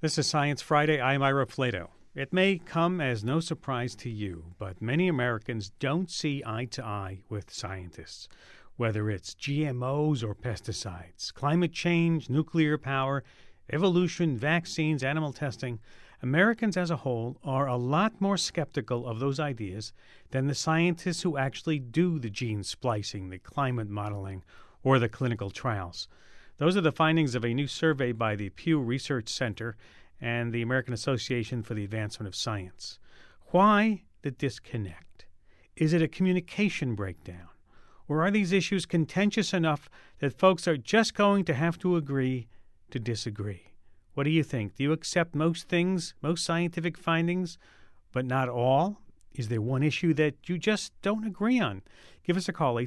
This is Science Friday. I'm Ira Flato. It may come as no surprise to you, but many Americans don't see eye to eye with scientists. Whether it's GMOs or pesticides, climate change, nuclear power, evolution, vaccines, animal testing, Americans as a whole are a lot more skeptical of those ideas than the scientists who actually do the gene splicing, the climate modeling, or the clinical trials. Those are the findings of a new survey by the Pew Research Center and the American Association for the Advancement of Science. Why the disconnect? Is it a communication breakdown? Or are these issues contentious enough that folks are just going to have to agree to disagree? What do you think? Do you accept most things, most scientific findings, but not all? Is there one issue that you just don't agree on? Give us a call,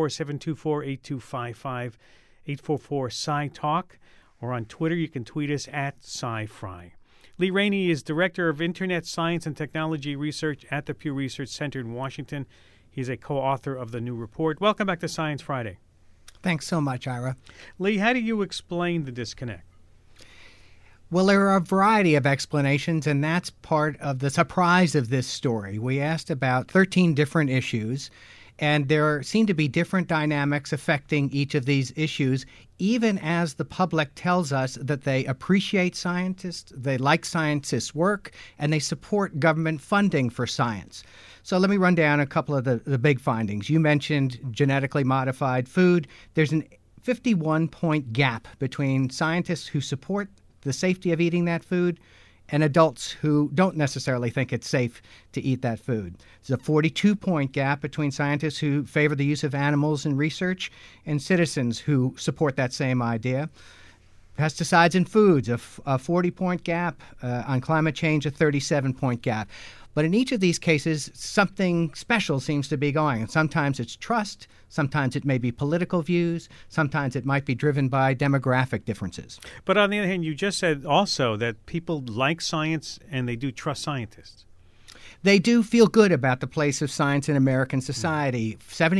844-724-8255. 844-SciTalk, or on Twitter, you can tweet us at SciFri. Lee Rainey is Director of Internet Science and Technology Research at the Pew Research Center in Washington. He's a co-author of the new report. Welcome back to Science Friday. Thanks so much, Ira. Lee, how do you explain the disconnect? Well, there are a variety of explanations, and that's part of the surprise of this story. We asked about 13 different issues, and there seem to be different dynamics affecting each of these issues, even as the public tells us that they appreciate scientists, they like scientists' work, and they support government funding for science. So let me run down a couple of the big findings. You mentioned genetically modified food. There's a 51-point gap between scientists who support the safety of eating that food and adults who don't necessarily think it's safe to eat that food. There's a 42-point gap between scientists who favor the use of animals in research and citizens who support that same idea. Pesticides in foods, a 40-point gap. On climate change, a 37-point gap. But in each of these cases, something special seems to be going. And sometimes it's trust, sometimes it may be political views, sometimes it might be driven by demographic differences. But on the other hand, you just said also that people like science and they do trust scientists. They do feel good about the place of science in American society.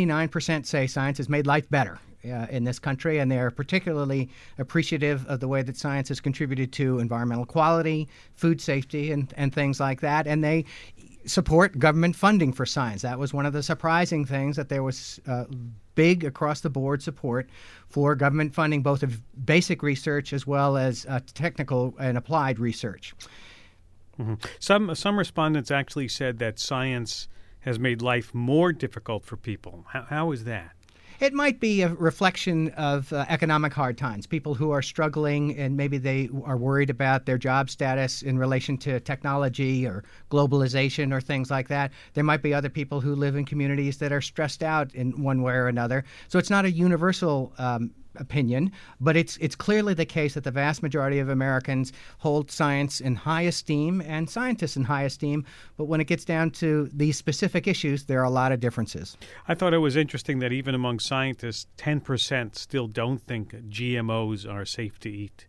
79% say science has made life better in this country, and they're particularly appreciative of the way that science has contributed to environmental quality, food safety, and things like that. And they support government funding for science. That was one of the surprising things, that there was big across-the-board support for government funding, both of basic research as well as technical and applied research. Mm-hmm. Some respondents actually said that science has made life more difficult for people. How is that? It might be a reflection of economic hard times, people who are struggling and maybe they are worried about their job status in relation to technology or globalization or things like that. There might be other people who live in communities that are stressed out in one way or another. So it's not a universal opinion, but it's clearly the case that the vast majority of Americans hold science in high esteem and scientists in high esteem. But when it gets down to these specific issues, there are a lot of differences. I thought it was interesting that even among scientists, 10% still don't think GMOs are safe to eat.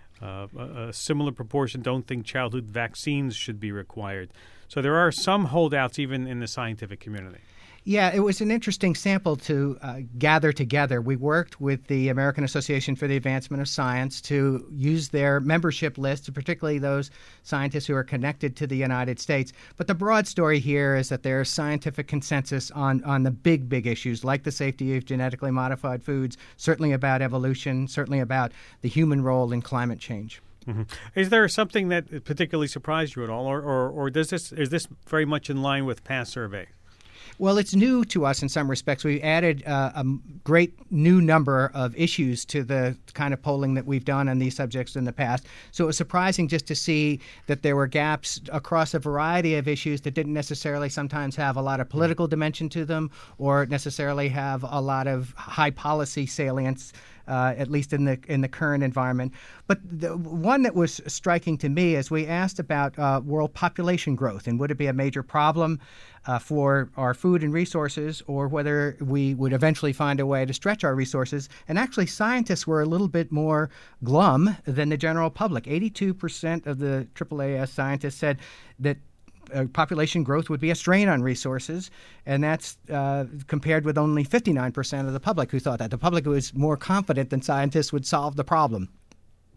A similar proportion don't think childhood vaccines should be required. So there are some holdouts even in the scientific community. Yeah, it was an interesting sample to gather together. We worked with the American Association for the Advancement of Science to use their membership list, particularly those scientists who are connected to the United States. But the broad story here is that there is scientific consensus on the big issues, like the safety of genetically modified foods, certainly about evolution, certainly about the human role in climate change. Mm-hmm. Is there something that particularly surprised you at all, or is this very much in line with past surveys? Well, it's new to us in some respects. We added a great new number of issues to the kind of polling that we've done on these subjects in the past. So it was surprising just to see that there were gaps across a variety of issues that didn't necessarily sometimes have a lot of political dimension to them or necessarily have a lot of high policy salience. At least in the current environment. But the one that was striking to me is we asked about world population growth and would it be a major problem for our food and resources, or whether we would eventually find a way to stretch our resources. And actually, scientists were a little bit more glum than the general public. 82% of the AAAS scientists said that population growth would be a strain on resources, and that's compared with only 59% of the public who thought that. The public was more confident than scientists would solve the problem.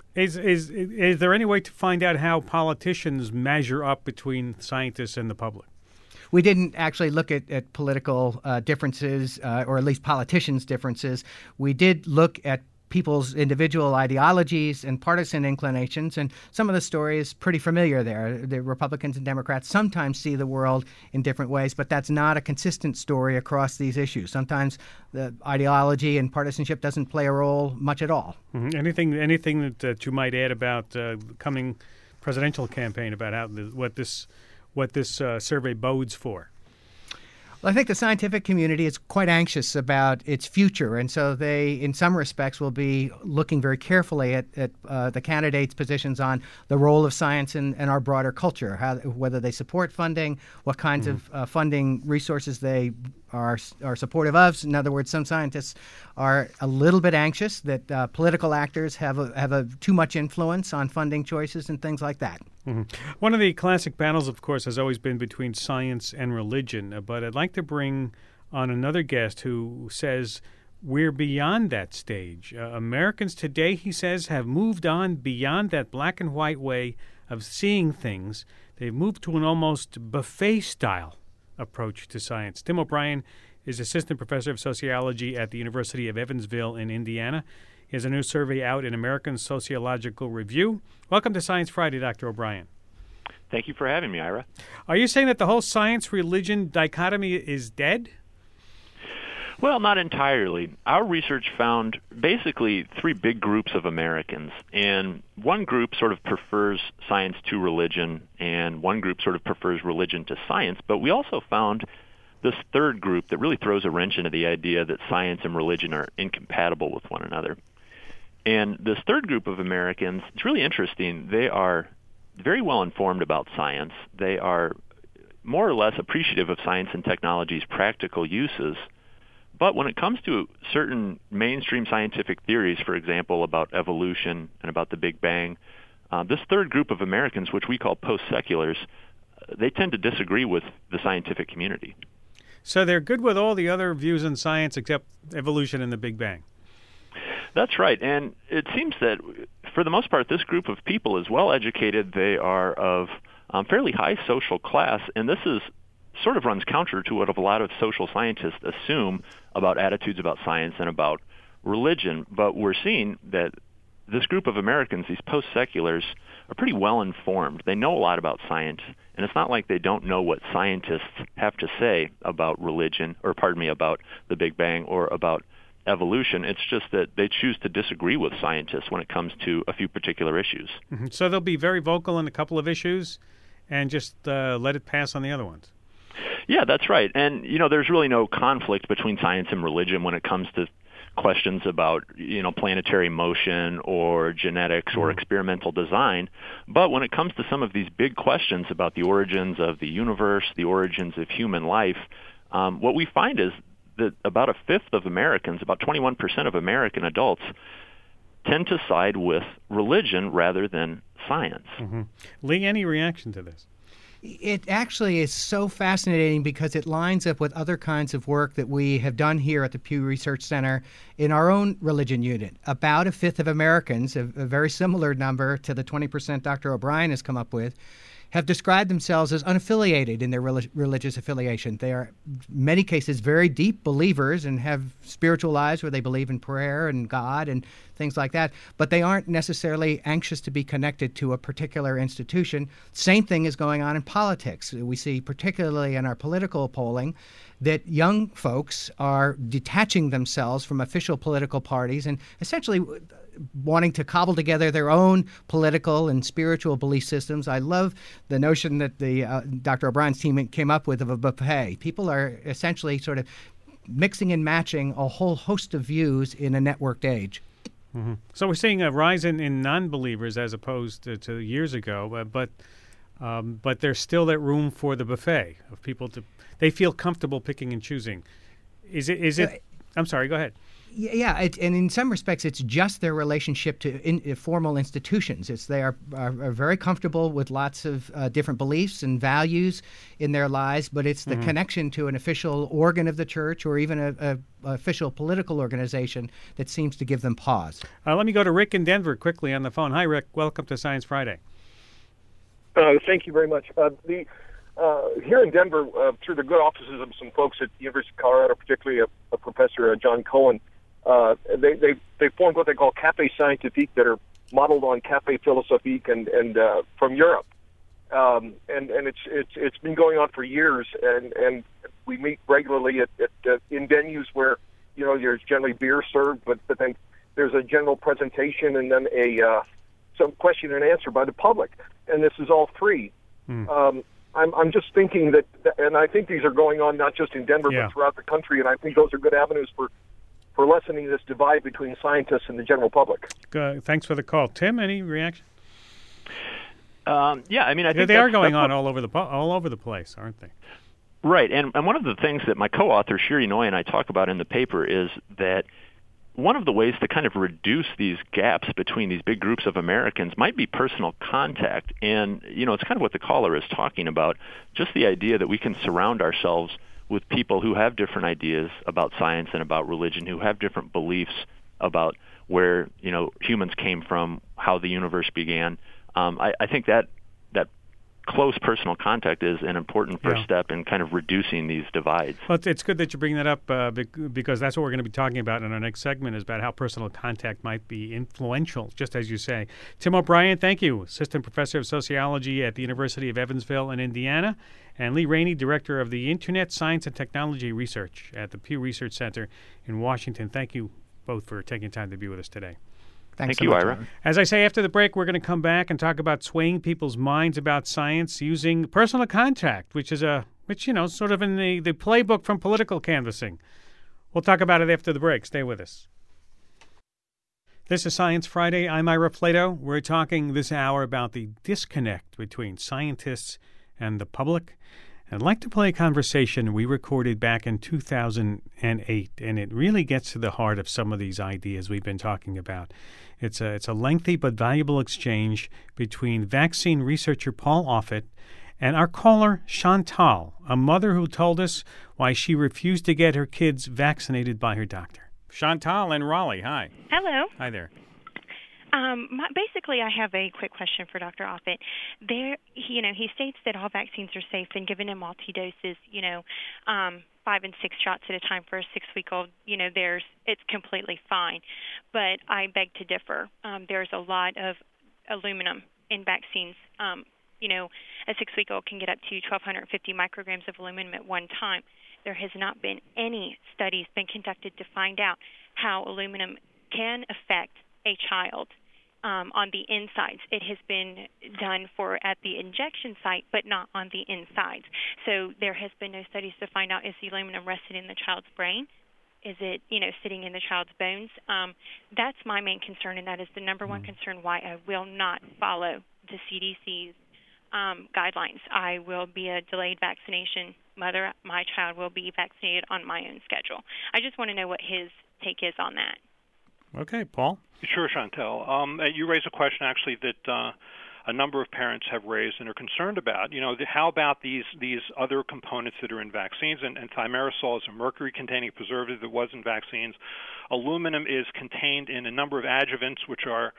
Is there any way to find out how politicians measure up between scientists and the public? We didn't actually look at political differences, or at least politicians' differences. We did look at people's individual ideologies and partisan inclinations, and some of the story is pretty familiar there. The Republicans and Democrats sometimes see the world in different ways, but that's not a consistent story across these issues. Sometimes the ideology and partisanship doesn't play a role much at all. Mm-hmm. Anything that you might add about the coming presidential campaign, about what this survey bodes for? Well, I think the scientific community is quite anxious about its future, and so they, in some respects, will be looking very carefully at the candidates' positions on the role of science in our broader culture, whether they support funding, what kinds of funding resources they are supportive of. In other words, some scientists are a little bit anxious that political actors have too much influence on funding choices and things like that. Mm-hmm. One of the classic battles, of course, has always been between science and religion, but I'd like to bring on another guest who says we're beyond that stage. Americans today, he says, have moved on beyond that black and white way of seeing things. They've moved to an almost buffet-style approach to science. Tim O'Brien is assistant professor of sociology at the University of Evansville in Indiana. He has a new survey out in American Sociological Review. Welcome to Science Friday, Dr. O'Brien. Thank you for having me, Ira. Are you saying that the whole science-religion dichotomy is dead? Well, not entirely. Our research found basically three big groups of Americans, and one group sort of prefers science to religion, and one group sort of prefers religion to science, but we also found this third group that really throws a wrench into the idea that science and religion are incompatible with one another. And this third group of Americans, it's really interesting. They are very well informed about science. They are more or less appreciative of science and technology's practical uses. But when it comes to certain mainstream scientific theories, for example, about evolution and about the Big Bang, this third group of Americans, which we call post-seculars, they tend to disagree with the scientific community. So they're good with all the other views in science except evolution and the Big Bang. That's right. And it seems that, for the most part, this group of people is well educated. They are of fairly high social class, and this is sort of runs counter to what a lot of social scientists assume about attitudes about science and about religion. But we're seeing that this group of Americans, these post-seculars, are pretty well informed. They know a lot about science, and it's not like they don't know what scientists have to say about religion, or about the Big Bang or about evolution. It's just that they choose to disagree with scientists when it comes to a few particular issues. Mm-hmm. So they'll be very vocal in a couple of issues and just let it pass on the other ones. Yeah, that's right. And, there's really no conflict between science and religion when it comes to questions about, planetary motion or genetics or experimental design. But when it comes to some of these big questions about the origins of the universe, the origins of human life, what we find is that about a fifth of Americans, about 21% of American adults, tend to side with religion rather than science. Mm-hmm. Lee, any reaction to this? It actually is so fascinating because it lines up with other kinds of work that we have done here at the Pew Research Center in our own religion unit. About a fifth of Americans, a very similar number to the 20% Dr. O'Brien has come up with, have described themselves as unaffiliated in their religious affiliation. They are, in many cases, very deep believers and have spiritual lives where they believe in prayer and God and things like that, but they aren't necessarily anxious to be connected to a particular institution. Same thing is going on in politics. We see, particularly in our political polling, that young folks are detaching themselves from official political parties and essentially wanting to cobble together their own political and spiritual belief systems. I love the notion that the Dr. O'Brien's team came up with of a buffet. People are essentially sort of mixing and matching a whole host of views in a networked age. Mm-hmm. So we're seeing a rise in non-believers as opposed to years ago, but there's still that room for the buffet of people they feel comfortable picking and choosing. Is it? I'm sorry. Go ahead. Yeah, and in some respects, it's just their relationship to formal institutions. They are very comfortable with lots of different beliefs and values in their lives, but it's the connection to an official organ of the church or even a official political organization that seems to give them pause. Let me go to Rick in Denver quickly on the phone. Hi, Rick. Welcome to Science Friday. Thank you very much. Here in Denver, through the good offices of some folks at the University of Colorado, particularly a professor, John Cohen, they formed what they call Café Scientifique that are modeled on Café Philosophique and from Europe, and it's been going on for years, and we meet regularly in venues where there's generally beer served, but then there's a general presentation and then some question and answer by the public, and this is all free. I'm just thinking that, and I think these are going on not just in Denver but throughout the country, and I think those are good avenues for lessening this divide between scientists and the general public. Thanks for the call. Tim, any reaction? I think they are going on all over the place, aren't they? Right, and one of the things that my co-author Shiri Noy and I talk about in the paper is that one of the ways to kind of reduce these gaps between these big groups of Americans might be personal contact. And, it's kind of what the caller is talking about, just the idea that we can surround ourselves with people who have different ideas about science and about religion, who have different beliefs about where, humans came from, how the universe began. I think that close personal contact is an important first step in kind of reducing these divides. Well, it's good that you bring that up because that's what we're going to be talking about in our next segment, is about how personal contact might be influential, just as you say. Tim O'Brien, thank you, Assistant Professor of Sociology at the University of Evansville in Indiana, and Lee Rainey, Director of the Internet Science and Technology Research at the Pew Research Center in Washington. Thank you both for taking time to be with us today. Thank you, Ira. As I say, after the break, we're going to come back and talk about swaying people's minds about science using personal contact, which is sort of in the playbook from political canvassing. We'll talk about it after the break. Stay with us. This is Science Friday. I'm Ira Flato. We're talking this hour about the disconnect between scientists and the public. I'd like to play a conversation we recorded back in 2008, and it really gets to the heart of some of these ideas we've been talking about. It's a lengthy but valuable exchange between vaccine researcher Paul Offit and our caller, Chantal, a mother who told us why she refused to get her kids vaccinated by her doctor. Chantal in Raleigh, hi. Hello. Hi there. Basically, I have a quick question for Dr. Offit. He states that all vaccines are safe and given in multi-doses, 5 and 6 shots at a time for a 6-week-old, it's completely fine. But I beg to differ. There's a lot of aluminum in vaccines. A 6-week-old can get up to 1,250 micrograms of aluminum at one time. There has not been any studies been conducted to find out how aluminum can affect a child on the insides. It has been done at the injection site, but not on the insides. So there has been no studies to find out, is the aluminum rested in the child's brain? Is it, sitting in the child's bones? That's my main concern, and that is the number one concern why I will not follow the CDC's guidelines. I will be a delayed vaccination mother. My child will be vaccinated on my own schedule. I just want to know what his take is on that. Okay, Paul? Sure, Chantal. You raised a question, actually, that a number of parents have raised and are concerned about. How about these other components that are in vaccines? And thimerosal is a mercury-containing preservative that was in vaccines. Aluminum is contained in a number of adjuvants, which are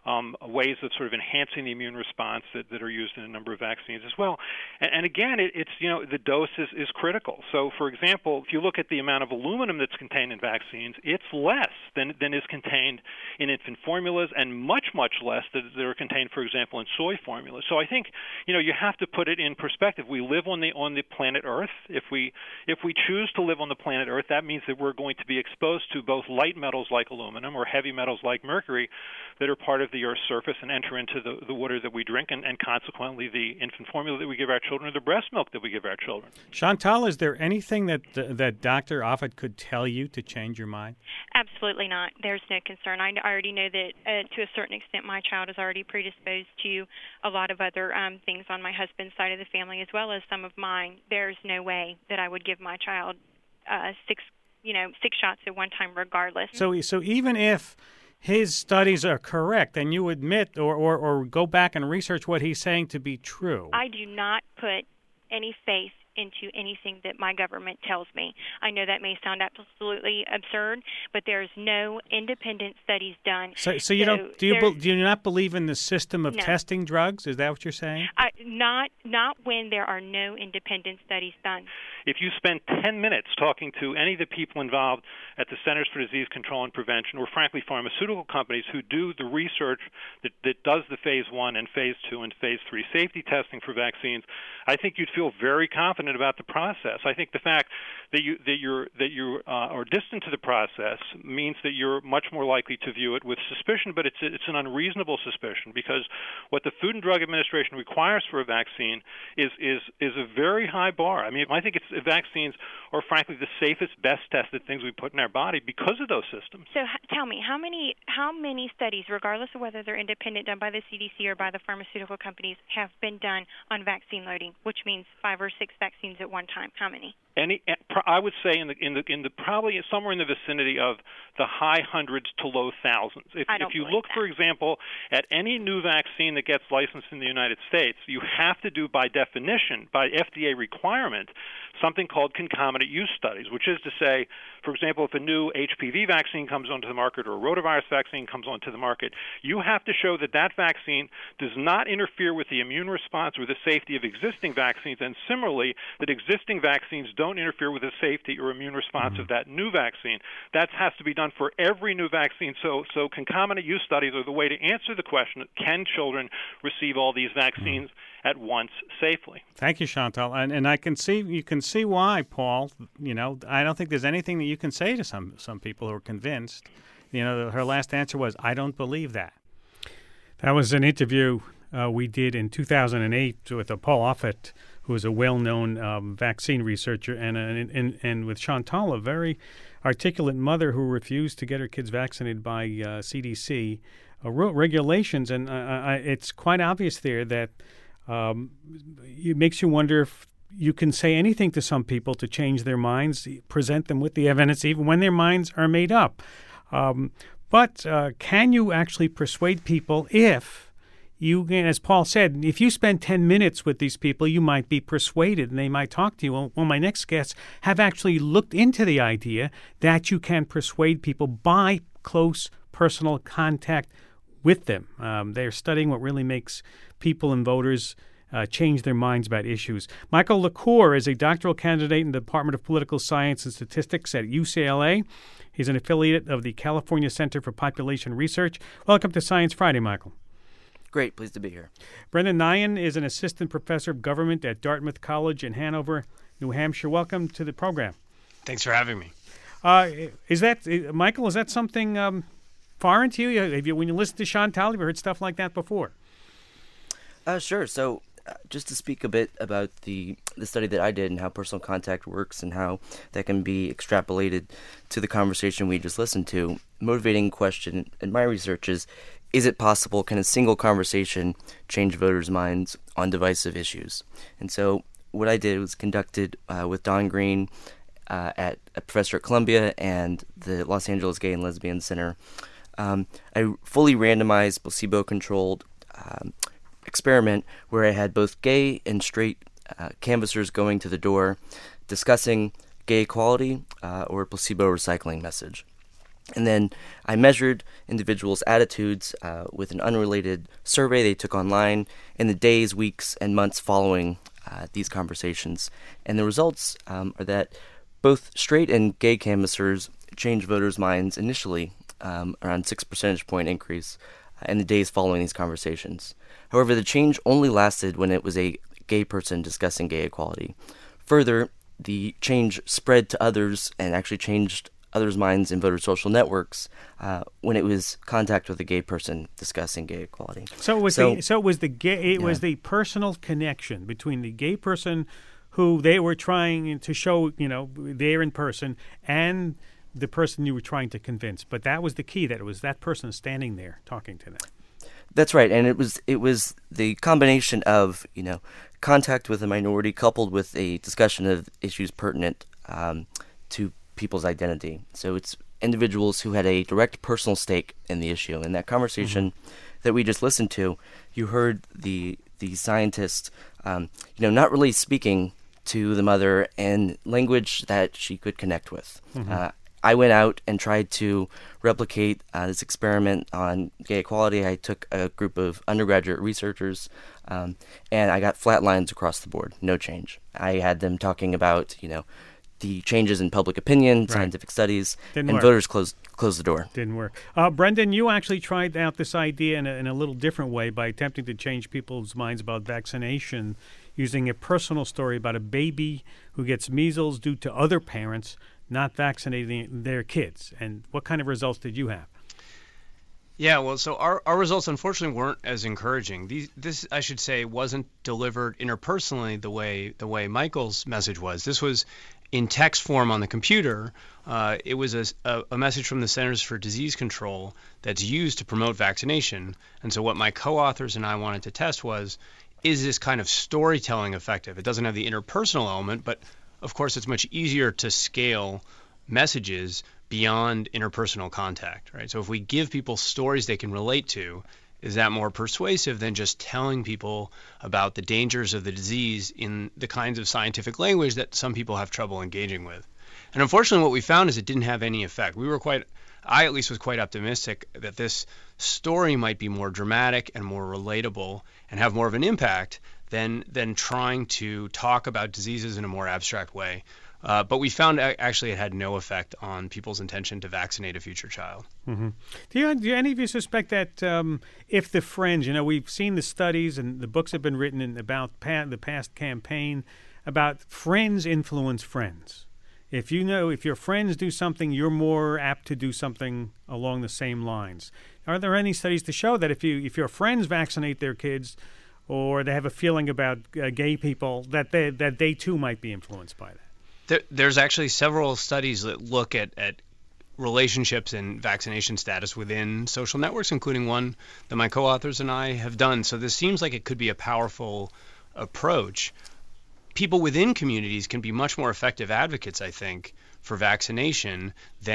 ways of sort of enhancing the immune response that are used in a number of vaccines as well. And again, it's the dose is critical. So, for example, if you look at the amount of aluminum that's contained in vaccines, it's less than is contained in infant formulas, and much less that are contained, for example, in soy formulas. So I think you have to put it in perspective. We live on the planet Earth. If we choose to live on the planet Earth, that means that we're going to be exposed to both light metals like aluminum or heavy metals like mercury that are part of the Earth's surface and enter into the water that we drink, and consequently the infant formula that we give our children or the breast milk that we give our children. Chantal, is there anything that Dr. Offit could tell you to change your mind? Absolutely not. There's no concern. I already know that to a certain extent my child is already predisposed to a lot of other things on my husband's side of the family as well as some of mine. There's no way that I would give my child 6 6 shots at one time regardless. So even if his studies are correct, and you admit or go back and research what he's saying to be true. I do not put any faith into anything that my government tells me. I know that may sound absolutely absurd, but there's no independent studies done. So do you not believe in the system of testing drugs? Is that what you're saying? Not when there are no independent studies done. If you spend 10 minutes talking to any of the people involved at the Centers for Disease Control and Prevention, or frankly pharmaceutical companies who do the research that does the phase 1 and phase 2 and phase 3 safety testing for vaccines, I think you'd feel very confident about the process. I think the fact that you are distant to the process means that you're much more likely to view it with suspicion, but it's an unreasonable suspicion, because what the Food and Drug Administration requires for a vaccine is a very high bar. I mean, I think vaccines are frankly the safest, best tested things we put in our body because of those systems. So tell me, how many studies, regardless of whether they're independent, done by the CDC or by the pharmaceutical companies, have been done on vaccine loading, which means 5 or 6 vaccines at one time? How many? I would say in the probably somewhere in the vicinity of the high hundreds to low thousands. If you look, for example, at any new vaccine that gets licensed in the United States, you have to do, by definition, by FDA requirement, something called concomitant use studies, which is to say, for example, if a new HPV vaccine comes onto the market or a rotavirus vaccine comes onto the market, you have to show that that vaccine does not interfere with the immune response or the safety of existing vaccines, and similarly, that existing vaccines don't interfere with the safety or immune response of that new vaccine. That has to be done for every new vaccine. So concomitant use studies are the way to answer the question, can children receive all these vaccines at once safely? Thank you, Chantal. And you can see why, Paul. I don't think there's anything that you can say to some people who are convinced. Her last answer was, I don't believe that. That was an interview we did in 2008 with Paul Offit, who is a well-known vaccine researcher, and with Chantal, a very articulate mother who refused to get her kids vaccinated by CDC regulations. And it's quite obvious there that it makes you wonder if you can say anything to some people to change their minds, present them with the evidence, even when their minds are made up. But can you actually persuade people if you, as Paul said, if you spend 10 minutes with these people, you might be persuaded and they might talk to you. Well, my next guests have actually looked into the idea that you can persuade people by close personal contact with them. They're studying what really makes people and voters change their minds about issues. Michael LaCour is a doctoral candidate in the Department of Political Science and Statistics at UCLA. He's an affiliate of the California Center for Population Research. Welcome to Science Friday, Michael. Great. Pleased to be here. Brendan Nyhan is an assistant professor of government at Dartmouth College in Hanover, New Hampshire. Welcome to the program. Thanks for having me. Michael, is that something foreign to you? When you listen to Chantal, have you heard stuff like that before? Sure. So just to speak a bit about the study that I did and how personal contact works and how that can be extrapolated to the conversation we just listened to, motivating question in my research is it possible, can a single conversation change voters' minds on divisive issues? And so what I did was conducted with Don Green, a professor at Columbia, and the Los Angeles Gay and Lesbian Center. I fully randomized, placebo-controlled experiment where I had both gay and straight canvassers going to the door discussing gay equality or a placebo recycling message. And then I measured individuals' attitudes with an unrelated survey they took online in the days, weeks, and months following these conversations. And the results are that both straight and gay canvassers changed voters' minds initially, around 6 percentage point increase in the days following these conversations. However, the change only lasted when it was a gay person discussing gay equality. Further, the change spread to others and actually changed others' minds in voter social networks when it was contact with a gay person discussing gay equality. So it was was the personal connection between the gay person who they were trying to show, there in person, and the person you were trying to convince. But that was the key, that it was that person standing there talking to them. That's right, and it was the combination of contact with a minority coupled with a discussion of issues pertinent to people's identity. So it's individuals who had a direct personal stake in the issue. In that conversation that we just listened to, you heard the scientist, not really speaking to the mother in language that she could connect with. I went out and tried to replicate this experiment on gay equality. I took a group of undergraduate researchers, and I got flat lines across the board, no change. I had them talking about, the changes in public opinion, scientific studies, and voters closed the door. Didn't work. Brendan, you actually tried out this idea in a little different way by attempting to change people's minds about vaccination using a personal story about a baby who gets measles due to other parents not vaccinating their kids. And what kind of results did you have? Yeah, well, so our results unfortunately weren't as encouraging. This, I should say, wasn't delivered interpersonally the way Michael's message was. This was in text form on the computer. It was a message from the Centers for Disease Control that's used to promote vaccination. And so what my co-authors and I wanted to test was, is this kind of storytelling effective? It doesn't have the interpersonal element, but of course it's much easier to scale messages beyond interpersonal contact, right? So if we give people stories they can relate to, is that more persuasive than just telling people about the dangers of the disease in the kinds of scientific language that some people have trouble engaging with? And unfortunately, what we found is it didn't have any effect. I at least was quite optimistic that this story might be more dramatic and more relatable and have more of an impact than trying to talk about diseases in a more abstract way. But we found actually it had no effect on people's intention to vaccinate a future child. Mm-hmm. Do any of you suspect that if the friends, we've seen the studies and the books have been written about the past campaign about friends influence friends. If your friends do something, you're more apt to do something along the same lines. Are there any studies to show that if your friends vaccinate their kids, or they have a feeling about gay people, that they too might be influenced by that? There's actually several studies that look at relationships and vaccination status within social networks, including one that my co-authors and I have done. So this seems like it could be a powerful approach. People within communities can be much more effective advocates, I think, for vaccination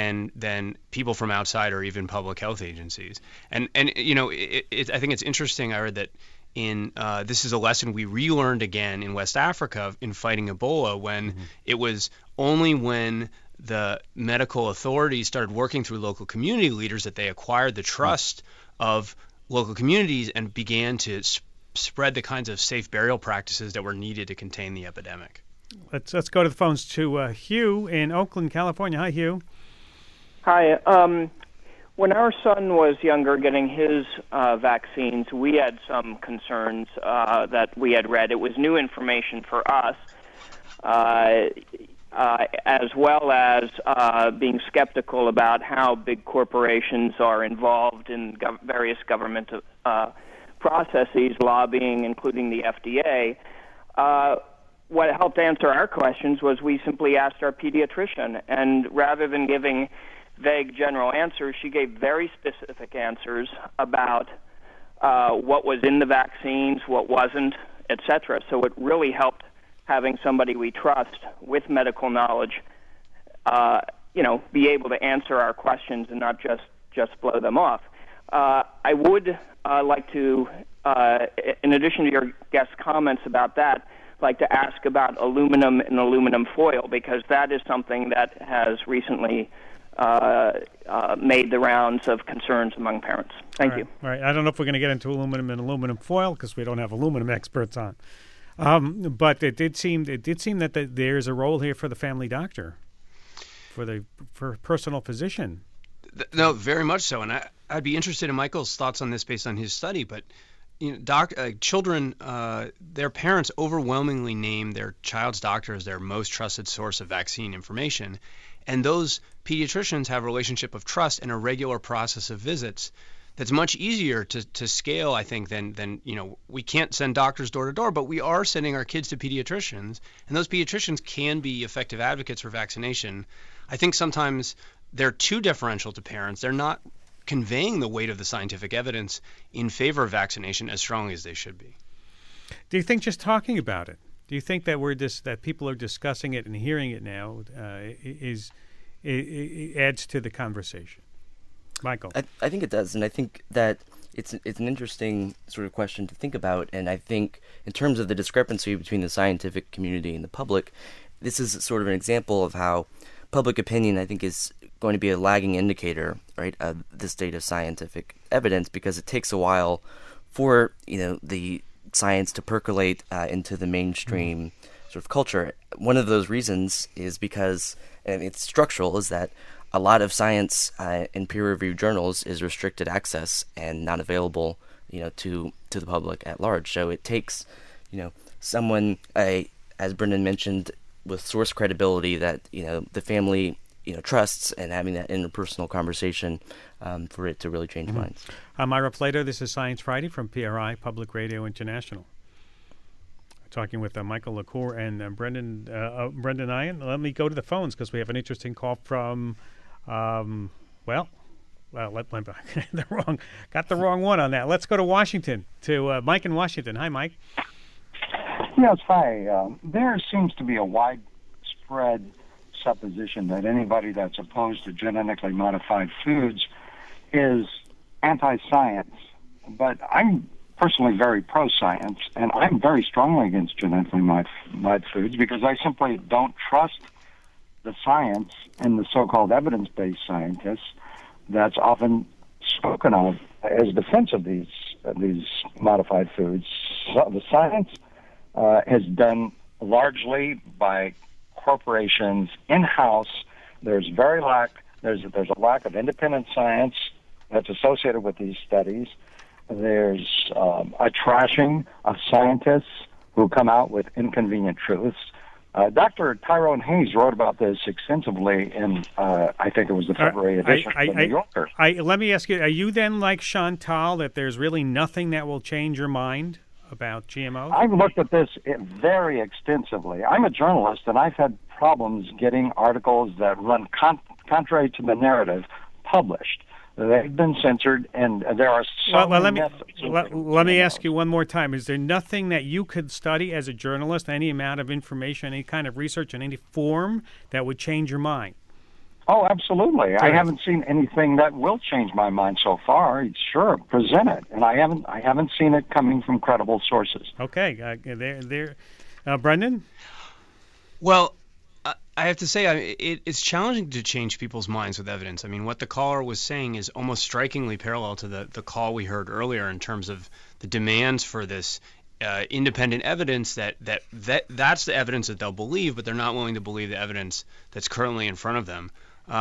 than people from outside or even public health agencies. And I think it's interesting. I heard that this is a lesson we relearned again in West Africa in fighting Ebola, when it was only when the medical authorities started working through local community leaders that they acquired the trust of local communities and began to spread the kinds of safe burial practices that were needed to contain the epidemic. Let's go to the phones to Hugh in Oakland, California. Hi, Hugh. Hi. When our son was younger getting his vaccines, we had some concerns that we had read. It was new information for us, as well as being skeptical about how big corporations are involved in various government processes, lobbying, including the FDA. What helped answer our questions was we simply asked our pediatrician, and rather than giving vague general answers, she gave very specific answers about what was in the vaccines, what wasn't, etc. So it really helped having somebody we trust with medical knowledge, be able to answer our questions and not just blow them off. I would like to, in addition to your guest comments about that, like to ask about aluminum and aluminum foil, because that is something that has recently made the rounds of concerns among parents. Thank you. All right. I don't know if we're going to get into aluminum and aluminum foil because we don't have aluminum experts on. But it did seem that there's a role here for the family doctor, for personal physician. No, very much so. And I'd be interested in Michael's thoughts on this based on his study. But children, their parents overwhelmingly name their child's doctor as their most trusted source of vaccine information. And those pediatricians have a relationship of trust and a regular process of visits that's much easier to scale, I think, than we can't send doctors door to door, but we are sending our kids to pediatricians, and those pediatricians can be effective advocates for vaccination. I think sometimes they're too deferential to parents. They're not conveying the weight of the scientific evidence in favor of vaccination as strongly as they should be. Do you think just talking about it, do you think that that people are discussing it and hearing it now it adds to the conversation. Michael. I think it does, and I think that it's an interesting sort of question to think about, and I think in terms of the discrepancy between the scientific community and the public, this is sort of an example of how public opinion, I think, is going to be a lagging indicator, right, of the state of scientific evidence, because it takes a while for, the science to percolate into the mainstream sort of culture. One of those reasons is because, and it's structural, is that a lot of science in peer-reviewed journals is restricted access and not available, to the public at large. So it takes, someone, as Brendan mentioned, with source credibility that, the family, trusts, and having that interpersonal conversation for it to really change minds. I'm Ira Flatow. This is Science Friday from PRI, Public Radio International. Talking with Michael LaCour and Brendan Ian. Let me go to the phones because we have an interesting call from, got the wrong one on that. Let's go to Washington, to Mike in Washington. Hi, Mike. Yes, hi. There seems to be a widespread supposition that anybody that's opposed to genetically modified foods is anti-science. But I'm personally very pro-science, and I'm very strongly against genetically modified foods because I simply don't trust the science and the so-called evidence-based scientists that's often spoken of as defense of these modified foods. So the science has done largely by corporations in-house. There's a lack of independent science that's associated with these studies. There's a trashing of scientists who come out with inconvenient truths. Dr. Tyrone Hayes wrote about this extensively in, I think it was the February edition of the New Yorker. Let me ask you, are you then like Chantal, that there's really nothing that will change your mind about GMOs? I've looked at this very extensively. I'm a journalist, and I've had problems getting articles that run contrary to the narrative published. They've been censored, and there are so many methods. Let me ask you one more time. Is there nothing that you could study as a journalist, any amount of information, any kind of research in any form that would change your mind? Oh, absolutely. I haven't seen anything that will change my mind so far. Sure, present it, and I haven't seen it coming from credible sources. Okay, Brendan? Well, I have to say, it's challenging to change people's minds with evidence. I mean, what the caller was saying is almost strikingly parallel to the call we heard earlier in terms of the demands for this independent evidence that's the evidence that they'll believe, but they're not willing to believe the evidence that's currently in front of them.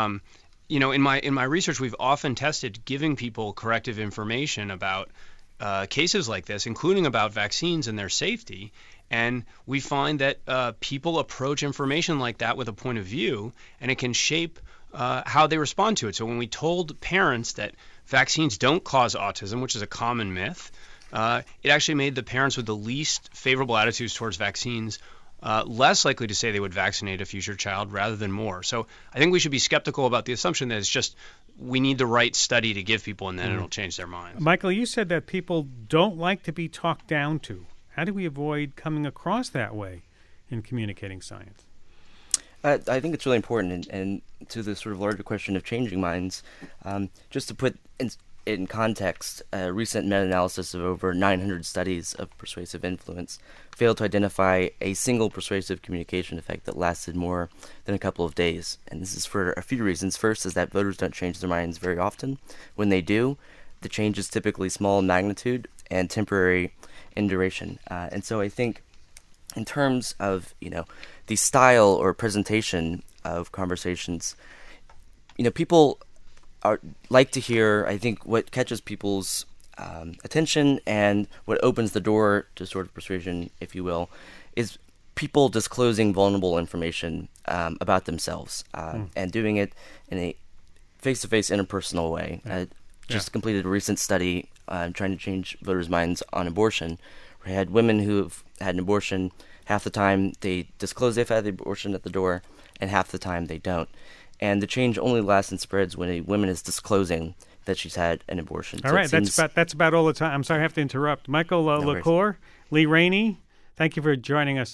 In my research, we've often tested giving people corrective information about cases like this, including about vaccines and their safety. And we find that people approach information like that with a point of view, and it can shape how they respond to it. So when we told parents that vaccines don't cause autism, which is a common myth, it actually made the parents with the least favorable attitudes towards vaccines less likely to say they would vaccinate a future child rather than more. So I think we should be skeptical about the assumption that it's just we need the right study to give people and then it'll change their minds. Michael, you said that people don't like to be talked down to. How do we avoid coming across that way in communicating science? I think it's really important, and to the sort of larger question of changing minds, just to put in context, a recent meta-analysis of over 900 studies of persuasive influence failed to identify a single persuasive communication effect that lasted more than a couple of days. And this is for a few reasons. First is that voters don't change their minds very often. When they do, the change is typically small in magnitude and temporary in duration. And so I think in terms of, the style or presentation of conversations, people like to hear, I think what catches people's attention and what opens the door to sort of persuasion, if you will, is people disclosing vulnerable information about themselves and doing it in a face-to-face, interpersonal way. Just completed a recent study trying to change voters' minds on abortion. We had women who've had an abortion. Half the time they disclose they've had the abortion at the door, and half the time they don't. And the change only lasts and spreads when a woman is disclosing that she's had an abortion. All right, that's about all the time. I'm sorry I have to interrupt. Michael LaCour, Lee Rainey, thank you for joining us